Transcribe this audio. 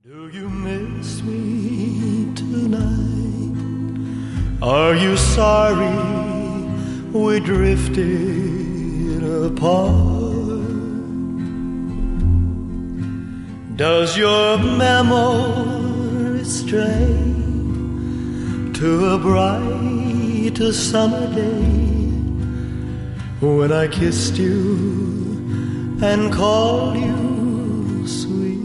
Do you miss me tonight? Are you sorry we drifted apart? Does your memory stray to a bright summer day when I kissed you and called you sweet?